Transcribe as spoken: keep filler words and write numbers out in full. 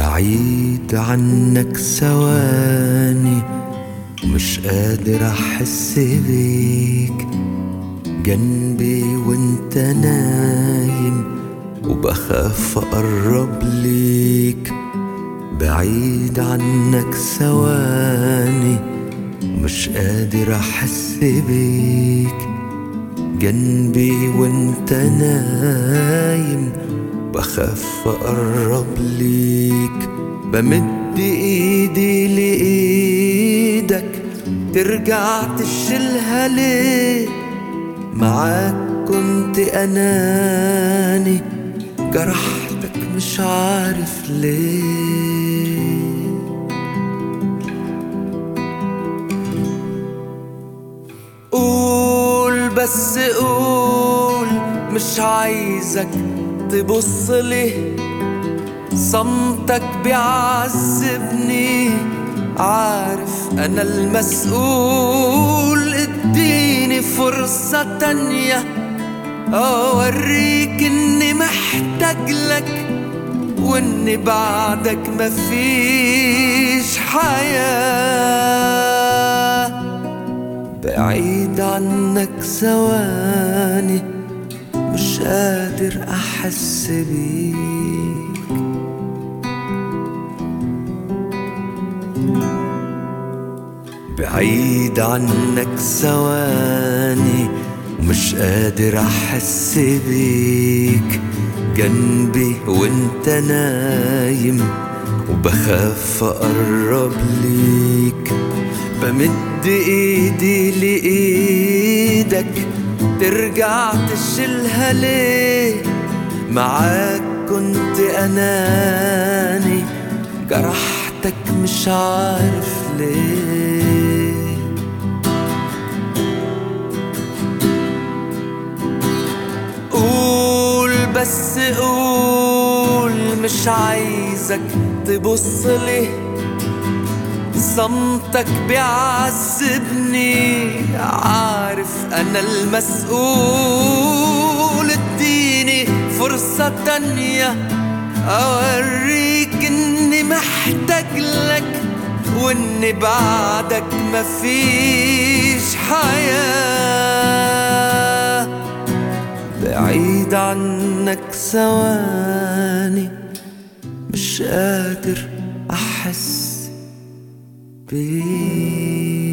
بعيد عنك ثواني ومش قادر احس بيك جنبي وانت نايم وبخاف اقرب ليك. بعيد عنك ثواني ومش قادر احس بيك جنبي وانت نايم بخاف اقرب ليك. بمد ايدي لايدك ترجع تشيلها ليه؟ معاك كنت اناني جرحتك مش عارف ليه. قول بس قول مش عايزك تبص ليه، صمتك بيعذبني عارف انا المسؤول. اديني فرصة تانية اوريك اني محتاج لك واني بعدك مفيش حياة. بعيد عنك ثواني مش قادر احس بيك. بعيد عنك ثواني ومش قادر احس بيك جنبي وانت نايم وبخاف اقرب ليك. بمد ايدي لايدك ترجع تشيلها ليه؟ معاك كنت اناني جرحتك مش عارف ليه. قول بس قول مش عايزك تبص ليه، صمتك بيعذبني عارف انا المسؤول. اديني فرصة تانية اوريك اني محتاج لك واني بعدك مفيش حياة. بعيد عنك ثواني مش قادر احس بيك.